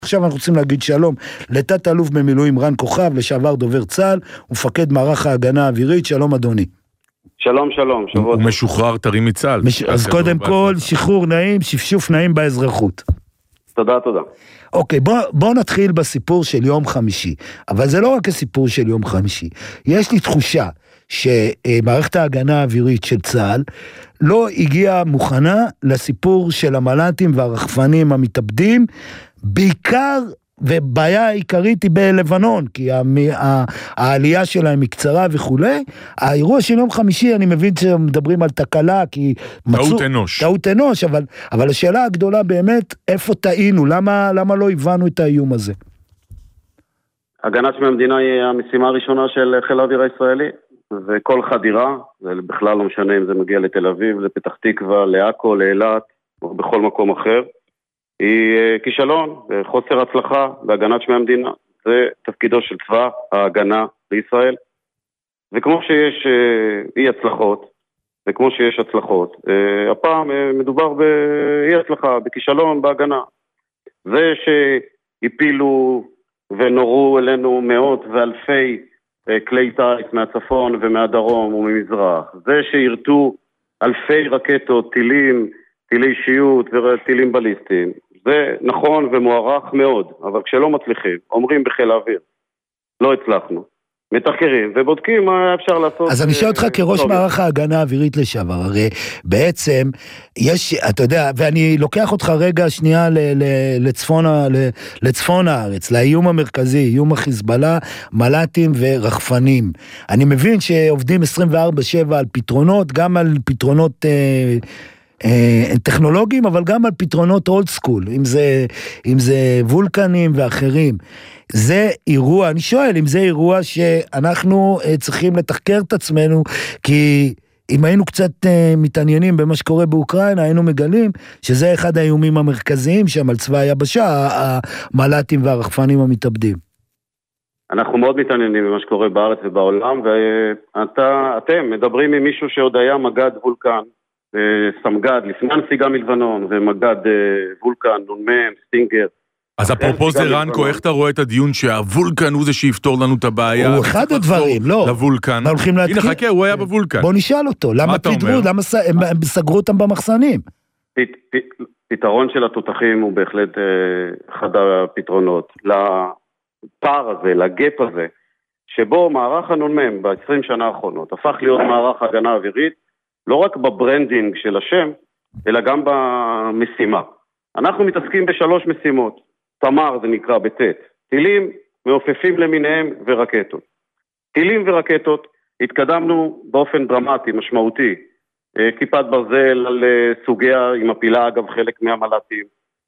עכשיו אנחנו רוצים להגיד שלום לתת אלוף במילואים רן כוכב, לשעבר דובר צה"ל, ומפקד מערך ההגנה האווירית. שלום אדוני. שלום, שלום. הוא משוחרר טרי מצה"ל. אז קודם כל, שחרור נעים, שפשוף נעים באזרחות. תודה, תודה. אוקיי, בוא נתחיל בסיפור של יום חמישי. אבל זה לא רק הסיפור של יום חמישי. יש לי תחושה שמערכת ההגנה האווירית של צה"ל לא הגיעה מוכנה לסיפור של המל"טים והרחפנים המתאבדים, בעיקר, ובעיה העיקרית היא בלבנון, כי העלייה שלהם היא קצרה וכולי. האירוע של יום חמישי, אני מבין שמדברים על תקלה, כי טעות אנוש, אבל השאלה הגדולה באמת, איפה טעינו? למה לא הבנו את האיום הזה? הגנת המדינה היא המשימה הראשונה של חיל האוויר הישראלי, וכל חדירה, זה בכלל לא משנה אם זה מגיע לתל אביב, לפתח תקווה, לעכו, לאילת, או בכל מקום אחר, היא כישלון, חוסר הצלחה בהגנת שמי המדינה. זה תפקידו של צבא ההגנה לישראל. וכמו שיש אי הצלחות, וכמו שיש הצלחות, הפעם מדובר באי הצלחה, בכישלון בהגנה. זה שהפילו ונורו אלינו מאות ואלפי כלי טייס מהצפון ומהדרום וממזרח, זה שירתו אלפי רקטות, טילי שיוט וטילים בליסטיים, זה נכון ומוערך מאוד, אבל כשלא מצליחים, אומרים בחיל האוויר, לא הצלחנו, מתחקרים ובודקים מה אפשר לעשות. אז אני שואל אותך כראש מערך ההגנה האווירית לשעבר, הרי בעצם יש, אתה יודע, ואני לוקח אותך רגע שנייה לצפון הארץ, לאיום המרכזי, איום החיזבאללה, מל"טים ורחפנים. אני מבין שעובדים 24/7 על פתרונות, גם על פתרונות טכנולוגיים, אבל גם על פתרונות אולד סקול, אם זה וולקנים ואחרים. זה אירוע, אני שואל, אם זה אירוע שאנחנו צריכים לתחקר את עצמנו, כי אם היינו קצת מתעניינים במה שקורה באוקראינה, היינו מגלים שזה אחד האיומים המרכזיים שם על צבא היבשה, המל"טים והרחפנים המתאבדים. אנחנו מאוד מתעניינים במה שקורה בארץ ובעולם, ואתם מדברים עם מישהו שעוד היה מגד וולקן, סמגד, לפני הנסיגה מלבנון, ומגד וולקן, נונמן, סטינגר. אז אפרופו זה רנקו, איך אתה רואה את הדיון שהוולקן הוא זה שיפתור לנו את הבעיה? הוא אחד הדברים, לא. לוולקן. הנה חכה, הוא היה בוולקן. בוא נשאל אותו, למה פידרו, למה הם סגרו אותם במחסנים? פתרון של התותחים הוא בהחלט אחד הפתרונות. לפער הזה, לגאפ הזה, שבו מערך הנ"מ ב-20 שנה האחרונות הפך להיות מערך הגנה אווירית, לא רק בברנדינג של השם, אלא גם במשימה. אנחנו מתעסקים בשלוש משימות. תמר זה נקרא בטט. טילים, מעופפים למיניהם ורקטות. טילים ורקטות התקדמנו באופן דרמטי, משמעותי. כיפת ברזל על סוגיה, עם הפילה אגב חלק מהמל"טים.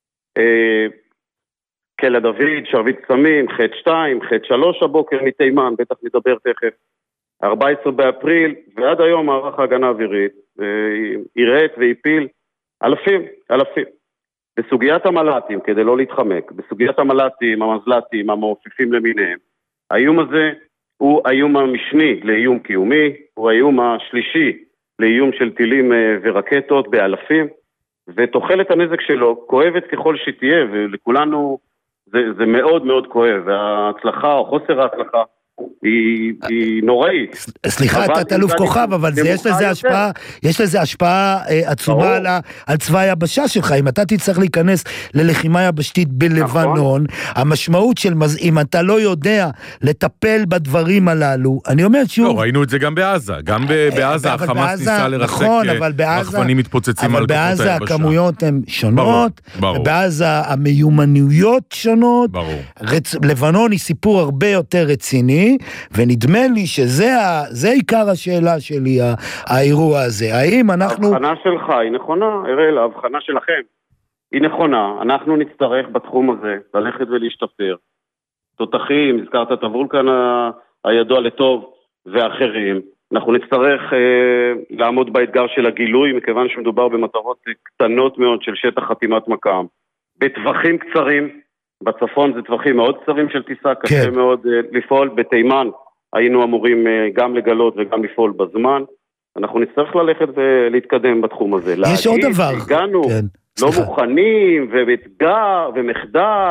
כלא דוד, שרביט קסמים, ח' 2, ח' 3 הבוקר מתימן, בטח נדבר תכף. 14 באפריל, ועד היום מערך ההגנה האווירית יראת והפיל אלפים. בסוגיית המל"טים, כדי לא להתחמק, בסוגיית המל"טים, המזל"טים, המעופפים למיניהם, האיום הזה הוא האיום המשני לאיום קיומי, הוא האיום השלישי לאיום של טילים ורקטות באלפים, ותוחלת הנזק שלו כואבת ככל שתהיה, ולכולנו זה מאוד מאוד כואב, וההצלחה או חוסר ההצלחה היא נוראית. סליחה, אתה אלוף כוכב, אבל יש לזה השפעה עצומה על צבא היבשה שלך. אם אתה תצטרך להיכנס ללחימה יבשתית בלבנון, המשמעות של אם אתה לא יודע לטפל בדברים הללו, אני אומר שוב... לא, ראינו את זה גם בעזה. גם בעזה החמאס ניסה לרסק רחפנים מתפוצצים על כוחות היבשה. אבל בעזה הכמויות הן שונות, בעזה המיומנויות שונות. לבנון היא סיפור הרבה יותר רציני, ונדמה לי שזה עיקר השאלה שלי, האירוע הזה. האם אנחנו... ההבחנה שלך היא נכונה, הראל, ההבחנה שלכם היא נכונה. אנחנו נצטרך בתחום הזה ללכת ולהשתפר. תותחים, הזכרת את הוולקן הידוע לטוב ואחרים. אנחנו נצטרך לעמוד באתגר של הגילוי, מכיוון שמדובר במטרות קטנות מאוד של שטח חתימת מקם. בטווחים קצרים, בצפון זה טווחים מאוד קצרים של טיסה, קשה מאוד לפעול. בתימן היינו אמורים גם לגלות וגם לפעול בזמן. אנחנו נצטרך ללכת ולהתקדם בתחום הזה. יש עוד דבר. הגענו לא מוכנים, ואתגר, ומחדל,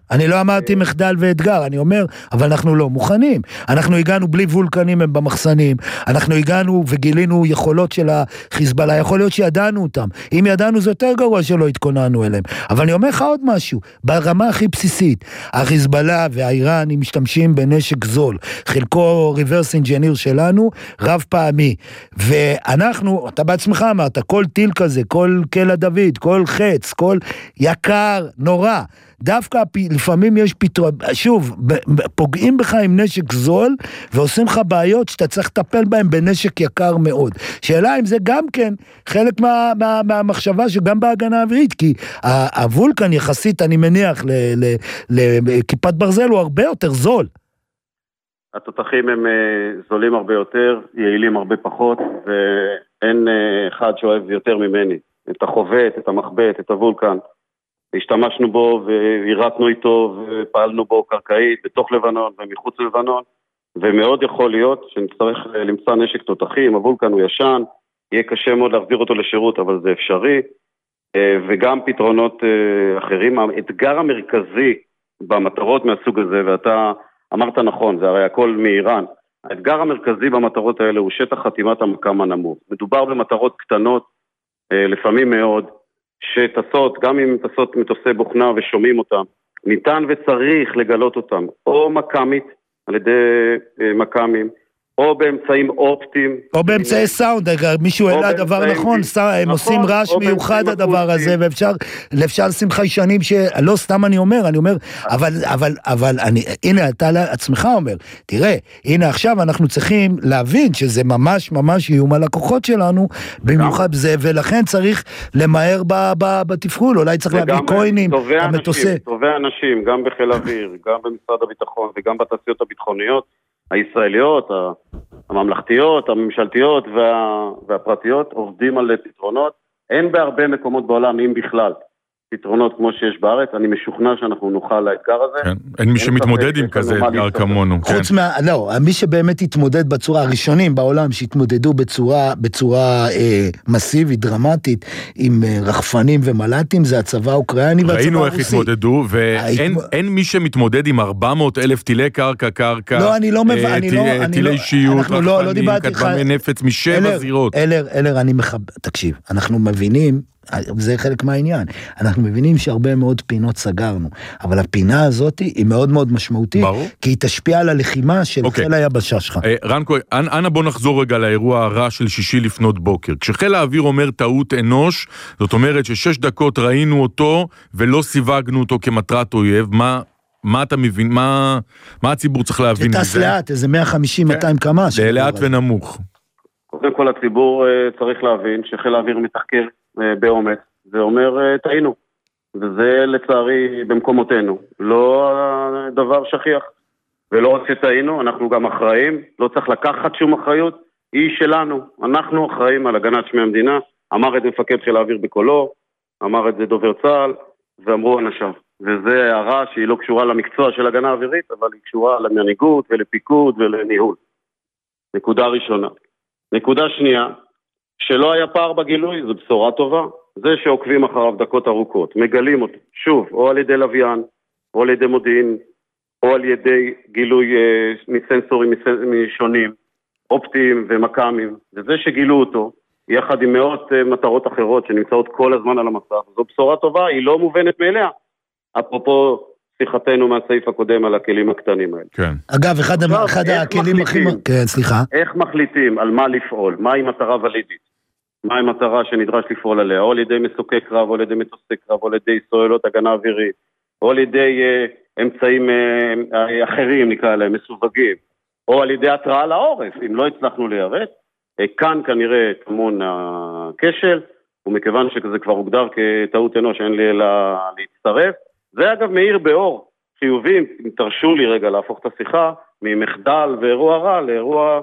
אני לא אמרתי מחדל ואתגר, אני אומר, אבל אנחנו לא מוכנים. אנחנו הגענו בלי וולקנים הם במחסנים, אנחנו הגענו וגילינו יכולות של החיזבאללה, יכול להיות שידענו אותם. אם ידענו זה יותר גרוע שלא התכוננו אליהם. אבל אני אומר לך עוד משהו, ברמה הכי בסיסית, החיזבאללה והאיראנים משתמשים בנשק זול, חלקו reverse engineer שלנו, רב פעמי. ואנחנו, אתה בעצמך אמרת, כל טיל כזה, כל קלע דוד, כל חץ, כל יקר, נורא. דווקא לפעמים יש פתרון, שוב, פוגעים בך עם נשק זול, ועושים לך בעיות שאתה צריך לטפל בהם בנשק יקר מאוד. שאלה אם זה גם כן חלק מהמחשבה שגם בהגנה האווירית, כי הוולקן יחסית, אני מניח, לכיפת ברזל הוא הרבה יותר זול. התותחים הם זולים הרבה יותר, יעילים הרבה פחות, ואין אחד שאוהב יותר ממני. את החובט, את המחבט, את הוולקן. השתמשנו בו והירתנו איתו ופעלנו בו קרקעית בתוך לבנון ומחוץ לבנון, ומאוד יכול להיות שנצטרך למצוא נשק תותחים. הוולקן הוא ישן, יהיה קשה מאוד להחזיר אותו לשירות, אבל זה אפשרי, וגם פתרונות אחרים. האתגר המרכזי במטרות מהסוג הזה, ואתה אמרת נכון, זה הרי הכל מאיראן, האתגר המרכזי במטרות האלה הוא שטח חתימת המקם הנמוך. מדובר במטרות קטנות, לפעמים מאוד, שטסות, גם אם טסות מטוסי בוכנה ושומעים אותם, ניתן וצריך לגלות אותם, או מקמית, על ידי מקמים, או באמצעים אופטיים. או באמצעי סאונד, מישהו העלה דבר נכון, הם עושים רעש מיוחד הדבר הזה, ואפשר לשים חיישנים לא סתם אני אומר, אבל הנה אתה לעצמך אומר, תראה, הנה עכשיו אנחנו צריכים להבין שזה ממש ממש איום על הכוחות שלנו, במיוחד בזה, ולכן צריך למהר בתפעול, אולי צריך להביא קוינים, טובי אנשים, גם בחיל אוויר, גם במשרד הביטחון, וגם בתעשיות הביטחוניות, הישראליות, הממלכתיות, הממשלתיות והפרטיות עובדים על פתרונות. אין בהרבה מקומות בעולם, אם בכלל, פתרונות כמו שיש בארץ. אני משוכנע שאנחנו נוכל לאתגר הזה. כן, אין מי שמתמודד עם כזה אתגר כמונו. חוץ לא, מי שבאמת התמודד בצורה, הראשונים בעולם שהתמודדו בצורה מסיבית, דרמטית, עם רחפנים ומל"טים, זה הצבא האוקראיני והצבא הרוסי. ראינו איך התמודדו, ואין מי שמתמודד עם 400,000 טילי קרקע, לא, אני לא מבין, טילי אישיות, רחפנים, כטב"מי נפץ משבע זירות. אלר, אני תקשיב, אנחנו מבינים, זה חלק מהעניין. אנחנו מבינים שהרבה מאוד פינות סגרנו, אבל הפינה הזאת היא מאוד מאוד משמעותית, כי היא תשפיע על הלחימה של חיל היבשה שלך. רנקו, אנא בוא נחזור רגע לאירוע הרע של שישי לפנות בוקר. כשחיל האוויר אומר טעות אנוש, זאת אומרת ש6 דקות ראינו אותו, ולא סיווגנו אותו כמטרת אויב. מה אתה מבין? מה הציבור צריך להבין מזה? שטס לאט, איזה 150-200 קמ"ש. לאט ונמוך. קודם כל הציבור צריך להבין שחיל האוויר מתחקר באומץ, זה אומר טעינו, וזה לצערי במקומותינו, לא דבר שכיח, ולא רק שטעינו, אנחנו גם אחראים, לא צריך לקחת שום אחריות, היא שלנו, אנחנו אחראים על הגנת שמי המדינה, אמר את מפקד חיל האוויר בקולו, אמר את זה דובר צה"ל, ואמרו אנשיו, וזה הערה שהיא לא קשורה למקצוע של הגנה האווירית, אבל היא קשורה למנהיגות ולפיקוד ולניהול. נקודה ראשונה. נקודה שנייה, שלא היה פער בגילוי, זו בשורה טובה. זה שעוקבים אחריו דקות ארוכות, מגלים אותו, שוב, או על ידי לוויין, או על ידי מודיעין, או על ידי גילוי מסנסורים משונים, אופטיים ומקמים, וזה שגילו אותו, יחד עם מאות מטרות אחרות שנמצאות כל הזמן על המסך, זו בשורה טובה, היא לא מובנת מאליה. אפרופו שיחתנו מהסעיף הקודם על הכלים הקטנים האלה. כן. אגב, אחד הכלים הכי... כן, סליחה. איך מחליטים על מה לפעול? מהי מטרה ולידית? מהי מטרה שנדרש לפעול עליה? או על ידי מסוקי קרב, או על ידי מטוסי קרב, או על ידי סוללות הגנה אווירית, או על ידי אמצעים אחרים, נקרא להם, מסווגים, או על ידי התראה לעורף, אם לא הצלחנו ליירט. כאן כנראה טמון הכשל, ומכיוון שזה כבר הוגדר כטעות אנוש, אין לי אלא להצטרף. זה אגב מאיר באור חיובים, אם תרשו לי רגע להפוך את השיחה ממחדל ואירוע רע לאירוע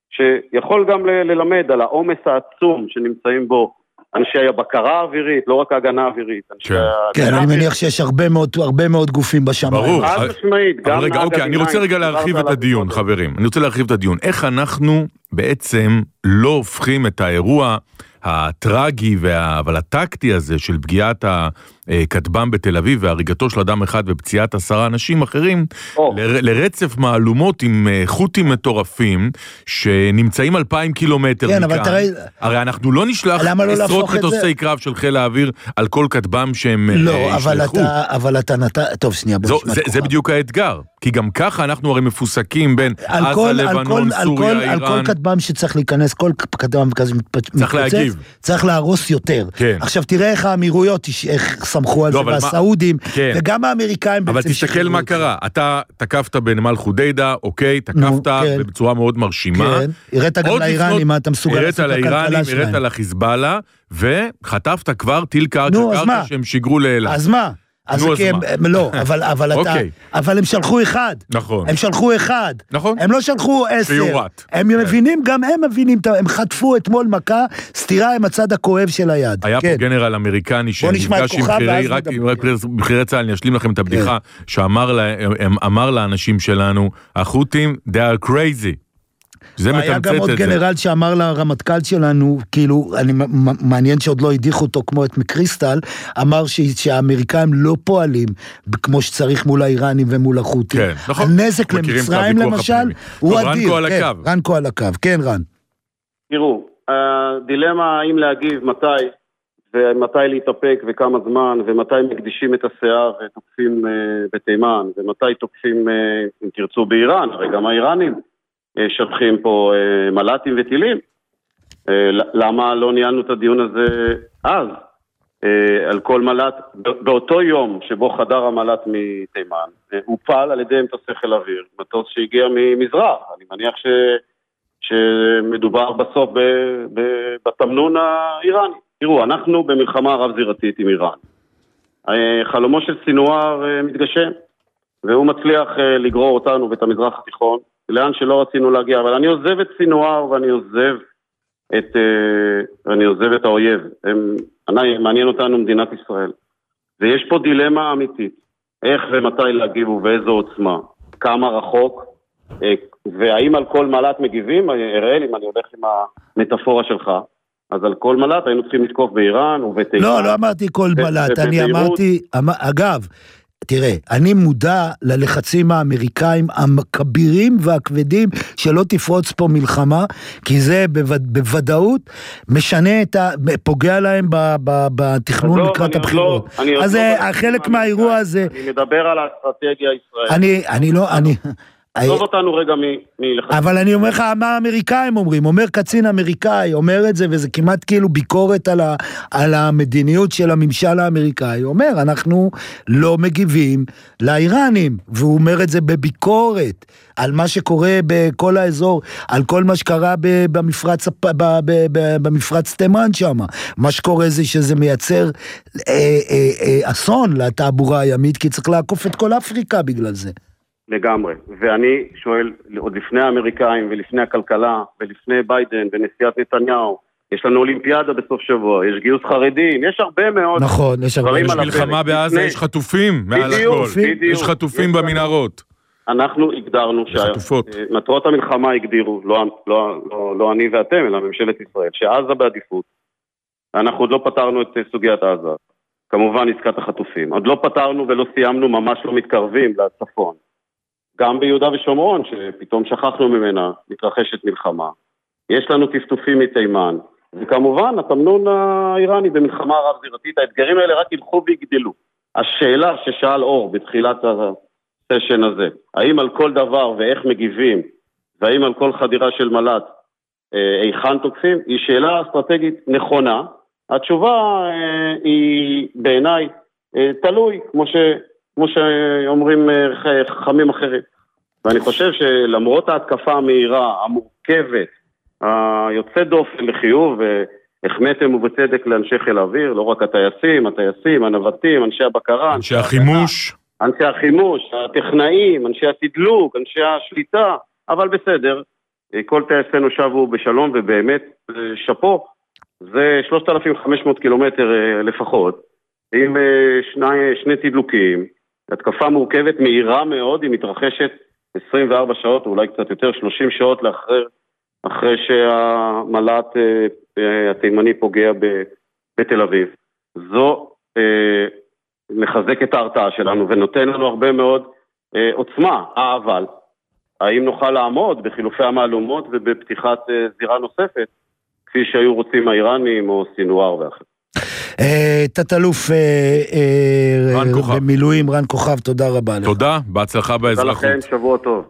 שיכול גם ללמד על העומס העצום שנמצאים בו אנשי הבקרה האווירית, לא רק ההגנה האווירית. כן, אני מניח שיש הרבה מאוד גופים בשמיים. ברור. אבל רגע, אוקיי, אני רוצה רגע להרחיב את הדיון, חברים. אני רוצה להרחיב את הדיון. איך אנחנו בעצם לא הופכים את האירוע הטרגי אבל הטקטי הזה של פגיעת כטב"ם בתל אביב והריגתו של אדם אחד ופציעת 10 אנשים אחרים, לרצף מהלומות עם חוטים מטורפים שנמצאים 2,000 קילומטר מכאן. הרי אנחנו לא נשלח עשרות מטוסי קרב של חיל האוויר על כל כטב"ם שהם ישלחו. אבל אתה טוב, שנייה, זה בדיוק האתגר, כי גם ככה אנחנו הרי מפוסקים בין עזה, לבנון, סוריה, איראן. על כל כטב"ם שצריך להיכנס, כל כטב"ם כזה צריך להגיב. צריך להרוס יותר. עכשיו תראה איך האמירויות, איך סמכו על זה, והסעודים, וגם האמריקאים. אבל תסתכל מה קרה, אתה תקפת בנמל חודיידה, אוקיי, תקפת בצורה מאוד מרשימה. הראת גם לאיראנים, מה אתה מסוגל לעשות את הכלכלה שלהם. הראת לחיזבאללה, וחטפת כבר טיל קרקע שהם שיגרו לאלה. אז מה? לא, אבל הם שלחו אחד. נכון. הם שלחו אחד. נכון. הם לא שלחו 10. הם מבינים, גם הם מבינים, הם חטפו אתמול מכה, סתירה עם הצד הכואב של היד. היה פה גנרל אמריקני שנפגש עם בחירי צה"ל, אני אשלים לכם את הבדיחה, שאמר לאנשים שלנו, החות'ים, they are crazy. היה גם עוד גנרל שאמר לרמטכ"ל שלנו, כאילו, מעניין שעוד לא הדיחו אותו כמו את מקריסטל, אמר שהאמריקאים לא פועלים כמו שצריך מול האיראנים ומול החות'ים. הנזק למצרים למשל הוא אדיר. רנקו על הקו, כן רן. תראו, הדילמה האם להגיב מתי, ומתי להתאפק וכמה זמן, ומתי מקדישים את השיער ותוקפים בתימן, ומתי תוקפים, אם תרצו, באיראן, הרי גם האיראנים שולחים פה מל"טים וטילים. למה לא ניהלנו את הדיון הזה אז? על כל מל"ט, באותו יום שבו חדר המל"ט מתימן, הוא פעל על ידי מטוסי חיל אוויר, מטוס שהגיע ממזרח. אני מניח שמדובר בסוף בתמנון האיראני. תראו, אנחנו במלחמה רב-זירתית עם איראן. חלומו של סינואר מתגשם, והוא מצליח לגרור אותנו ואת המזרח התיכון, לאן שלא רצינו להגיע, אבל אני עוזב את סינואר ואני עוזב את האויב. מעניין אותנו מדינת ישראל. ויש פה דילמה אמיתית. איך ומתי להגיב ובאיזו עוצמה. כמה רחוק, והאם על כל מל"ט מגיבים? הראל, אם אני הולך עם המטאפורה שלך, אז על כל מל"ט היינו צריכים לתקוף באיראן ובתימן. לא אמרתי כל מל"ט, אני אמרתי, אגב, תראה, אני מודע ללחצים האמריקאים הכבירים והכבדים שלא תפרוץ פה מלחמה, כי זה בוודאות משנה פוגע להם בתכנון לקראת הבחירות. אז חלק מהאירוע הזה... אני מדבר על האסטרטגיה הישראלית. עזוב אותנו רגע מלחץ. אבל אני אומר לך מה האמריקאים אומרים, אומר קצין אמריקאי, אומר את זה, וזה כמעט כאילו ביקורת על המדיניות של הממשל האמריקאי, הוא אומר, אנחנו לא מגיבים לאיראנים, והוא אומר את זה בביקורת, על מה שקורה בכל האזור, על כל מה שקרה במפרץ תימן שם, מה שקורה זה שזה מייצר אסון לתעבורה הימית, כי צריך לעקוף את כל אפריקה בגלל זה. לגמרי, ואני שואל, עוד לפני האמריקאים ולפני הכלכלה ולפני ביידן ונשיאת נתניהו, יש לנו אולימפיאדה בסוף שבוע, יש גיוס חרדים, יש הרבה מאוד... נכון, יש הרבה. יש מלחמה בעזה, יש חטופים מעל הכל, יש חטופים במנהרות. אנחנו הגדרנו שמטרות המלחמה הגדירו, לא אני ואתם, אלא ממשלת ישראל, שעזה בעדיפות. אנחנו עוד לא פתרנו את סוגיית עזה, כמובן עסקת החטופים, עוד לא פתרנו ולא סיימנו, ממש לא מתקרבים לצפון. גם ביהודה ושומרון, שפתאום שכחנו ממנה, מתרחשת מלחמה. יש לנו טפטופים מתימן, וכמובן, התמנון האיראני במלחמה רב-זירתית, האתגרים האלה רק ילכו ויגדלו. השאלה ששאל אור בתחילת הסשן הזה, האם על כל דבר ואיך מגיבים, והאם על כל חדירה של מל"ט היכן תוקפים, היא שאלה אסטרטגית נכונה. התשובה היא בעיניי תלוי, כמו שאומרים חכמים אחרים. ואני חושב שלמרות ההתקפה המהירה, המורכבת, היוצא דופן לחיוב, והחמאתם ובצדק לאנשי חיל האוויר, לא רק הטייסים, הנווטים, אנשי הבקרה, אנשי החימוש, הטכנאים, אנשי התדלוק, אנשי השליטה, אבל בסדר, כל טייסינו שבו בשלום, ובאמת שפו, זה 3,500 קילומטר לפחות, עם שני תדלוקים, התקפה מורכבת מהירה מאוד, היא מתרחשת 24 שעות, או אולי קצת יותר, 30 שעות אחרי שהמל"ט התימני פוגע בתל אביב. זו מחזק את ההרתעה שלנו ונותן לנו הרבה מאוד עוצמה, אבל האם נוכל לעמוד בחילופי המעלומות ובפתיחת זירה נוספת, כפי שהיו רוצים האיראנים או סינואר ואחר. תת-אלוף במילואים רן כוכב, תודה רבה לך. תודה, בהצלחה באזרחות. תודה לכם, שבוע טוב.